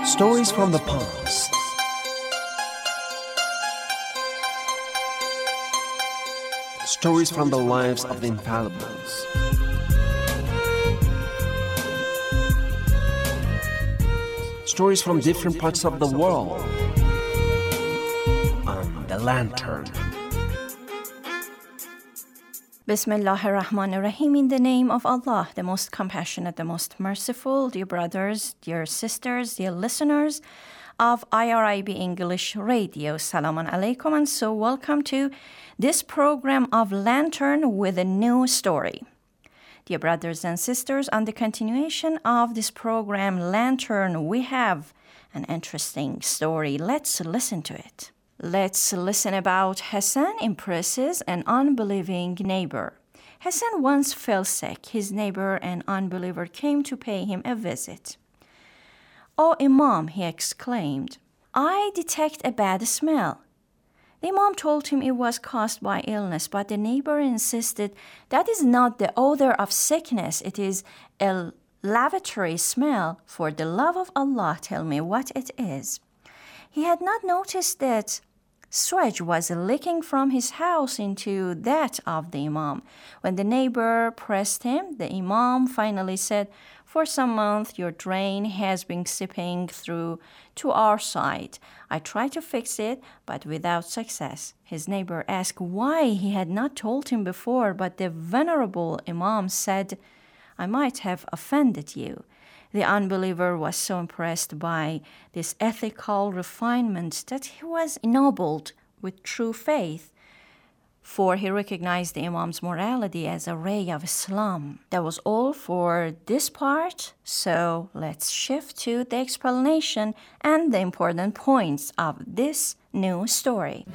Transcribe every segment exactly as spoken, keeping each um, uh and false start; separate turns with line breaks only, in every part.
Stories from the past. Stories from the lives of the infallibles. Stories from different parts of the world. On the Lantern.
Bismillah ar-Rahman ar-Rahim. In the name of Allah, the most compassionate, the most merciful. Dear brothers, dear sisters, dear listeners of I R I B English Radio, Salaam alaikum, and so welcome to this program of Lantern with a new story. Dear brothers and sisters, on the continuation of this program, Lantern, we have an interesting story. Let's listen to it. Let's listen about Hassan impresses an unbelieving neighbor. Hassan once fell sick. His neighbor, an unbeliever, came to pay him a visit. "Oh, Imam," he exclaimed, "I detect a bad smell." The Imam told him it was caused by illness, but the neighbor insisted, "That is not the odor of sickness. It is a lavatory smell. For the love of Allah, tell me what it is." He had not noticed that sewage was leaking from his house into that of the Imam. When the neighbor pressed him, the Imam finally said, "For some months your drain has been seeping through to our side. I tried to fix it, but without success." His neighbor asked why he had not told him before, but the venerable Imam said, "I might have offended you." The unbeliever was so impressed by this ethical refinement that he was ennobled with true faith, for he recognized the Imam's morality as a ray of Islam. That was all for this part, so let's shift to the explanation and the important points of this new story.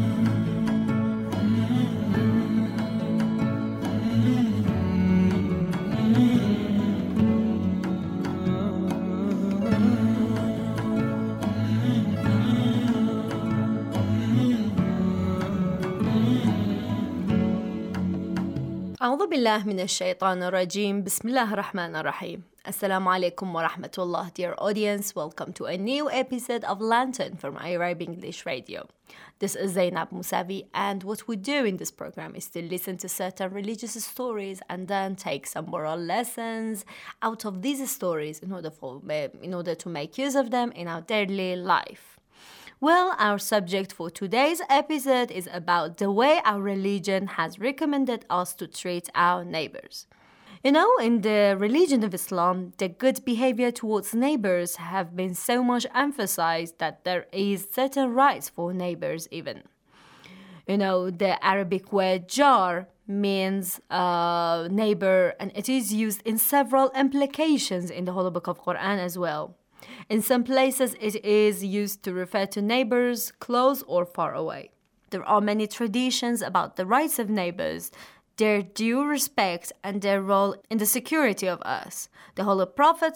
أعوذ بالله من الشيطان الرجيم. بسم الله الرحمن الرحيم. Assalamu alaikum wa rahmatullah. Dear audience, welcome to a new episode of Lantern from I R I B English Radio. This is Zainab Musavi, and what we do in this program is to listen to certain religious stories and then take some moral lessons out of these stories in order for in order to make use of them in our daily life. Well, our subject for today's episode is about the way our religion has recommended us to treat our neighbors. You know, in the religion of Islam, the good behavior towards neighbors have been so much emphasized that there is certain rights for neighbors even. You know, the Arabic word jar means uh, neighbor, and it is used in several implications in the Holy Book of Quran as well. In some places, it is used to refer to neighbors close or far away. There are many traditions about the rights of neighbors, their due respect, and their role in the security of us. The Holy Prophet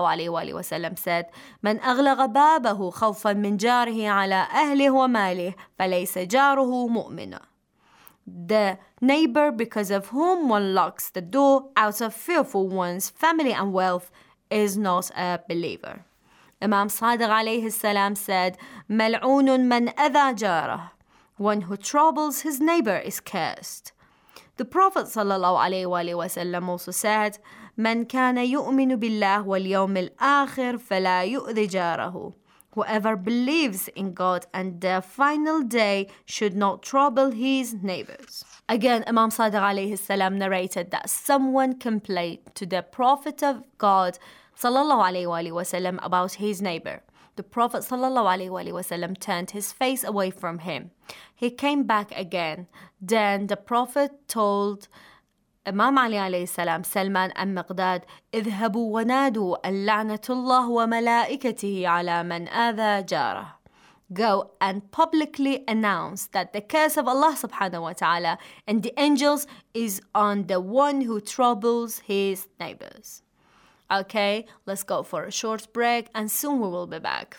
ﷺ said, "من أغلق بابه خوفا من جاره على أهله وماله فليس جاره مؤمنا." The neighbor because of whom one locks the door out of fear for one's family and wealth is not a believer. Imam Sadiq alayhi salam said, "ملعون من أذى جاره." One who troubles his neighbor is cursed. The Prophet sallallahu alayhi wa sallam also said, "من كان يؤمن بالله واليوم الآخر فلا يؤذي جاره." Whoever believes in God and the final day should not trouble his neighbors. Again, Imam Sadiq alayhi salam narrated that someone complained to the Prophet of God sallallahu alayhi wa sallam about his neighbor. The Prophet sallallahu alayhi wa sallam turned his face away from him. He came back again. Then the Prophet told Imam Ali alayhi salam, Salman and Miqdad, اذهبوا ونادوا اللعنة الله وملائكته على من آذى جاره. Go and publicly announce that the curse of Allah subhanahu wa ta'ala and the angels is on the one who troubles his neighbors. Okay, let's go for a short break and soon we will be back.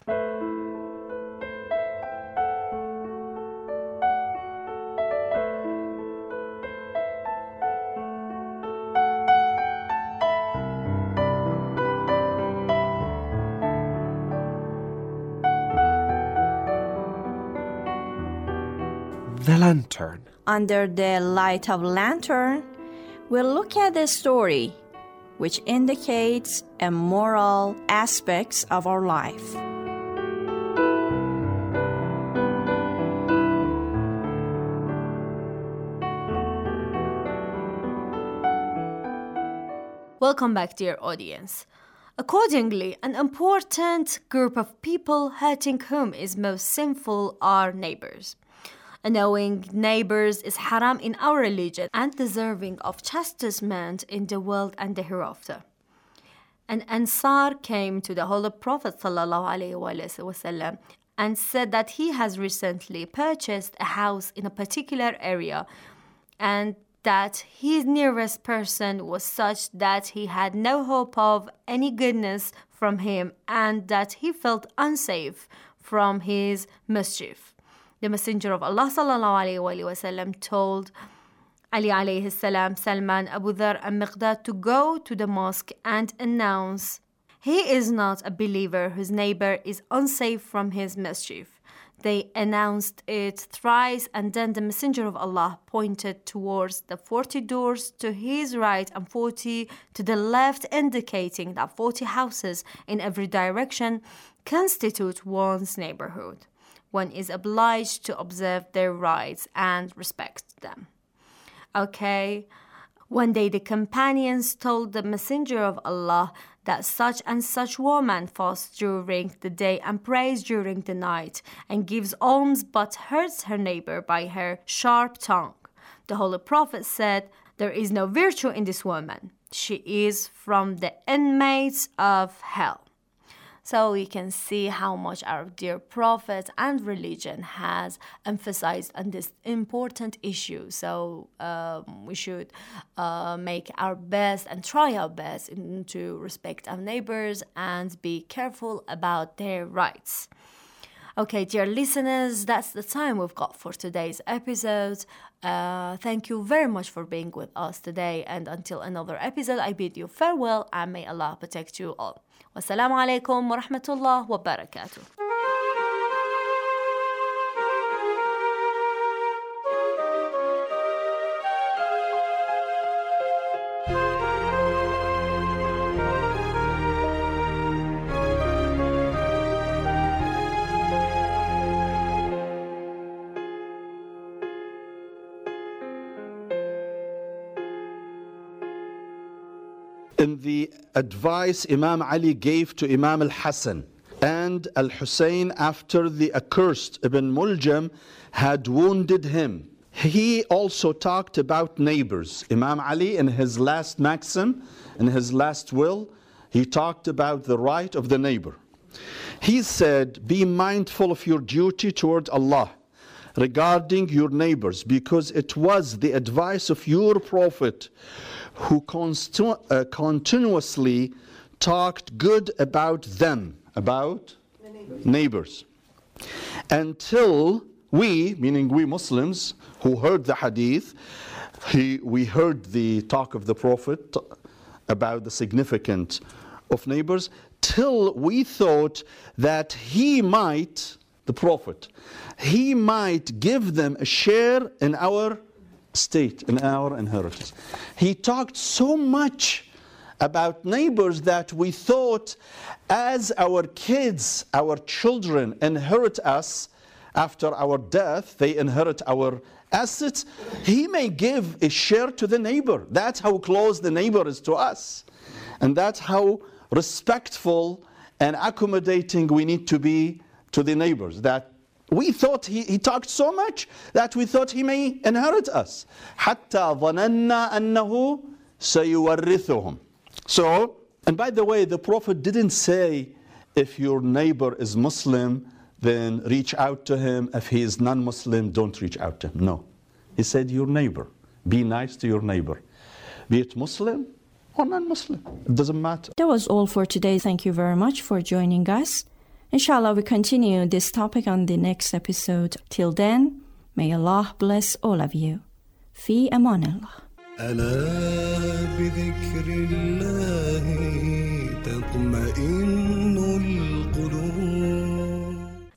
the lantern.
Under the light of lantern, we'll look at a story which indicates a moral aspects of our life.
Welcome back, dear audience. Accordingly, an important group of people hurting whom is most sinful are neighbors. Knowing neighbors is haram in our religion and deserving of chastisement in the world and the hereafter. An Ansar came to the Holy Prophet ﷺ and said that he has recently purchased a house in a particular area and that his nearest person was such that he had no hope of any goodness from him and that he felt unsafe from his mischief. The Messenger of Allah ﷺ told Ali alayhi salam, Salman, Abu Dhar and Miqdad to go to the mosque and announce, "He is not a believer whose neighbor is unsafe from his mischief." They announced it thrice, and then the Messenger of Allah pointed towards the forty doors to his right and forty to the left, indicating that forty houses in every direction constitute one's neighborhood. One is obliged to observe their rights and respect them. Okay. One day the companions told the Messenger of Allah that such and such woman fasts during the day and prays during the night and gives alms but hurts her neighbor by her sharp tongue. The Holy Prophet said, "There is no virtue in this woman. She is from the inmates of hell." So we can see how much our dear Prophet and religion has emphasized on this important issue. So um, we should uh, make our best and try our best in, to respect our neighbors and be careful about their rights. Okay, dear listeners, that's the time we've got for today's episode. Uh, thank you very much for being with us today. And until another episode, I bid you farewell and may Allah protect you all. Wassalamu alaikum wa rahmatullah wa barakatuh.
In the advice Imam Ali gave to Imam al-Hassan and al-Hussein after the accursed Ibn Muljam had wounded him, he also talked about neighbors. Imam Ali, in his last maxim, in his last will, he talked about the right of the neighbor. He said, "Be mindful of your duty toward Allah regarding your neighbors, because it was the advice of your Prophet who constu- uh, continuously talked good about them," about the neighbors. neighbors, until we, meaning we Muslims who heard the hadith, he, we heard the talk of the Prophet about the significance of neighbors, till we thought that he might, the Prophet, he might give them a share in our state, in our inheritance. He talked so much about neighbors that we thought as our kids, our children inherit us after our death, they inherit our assets, he may give a share to the neighbor. That's how close the neighbor is to us. And that's how respectful and accommodating we need to be to the neighbors. That we thought he, he talked so much that we thought he may inherit us. حَتَّى ظَنَنَّا أَنَّهُ سَيُوَرِّثُهُم. So, and by the way, the Prophet didn't say, if your neighbor is Muslim, then reach out to him. If he is non-Muslim, don't reach out to him. No. He said, your neighbor. Be nice to your neighbor. Be it Muslim or non-Muslim. It doesn't matter.
That was all for today. Thank you very much for joining us. Inshallah, we continue this topic on the next episode. Till then, may Allah bless all of you. Fi amanillah.
ألا بذكر الله تطمئن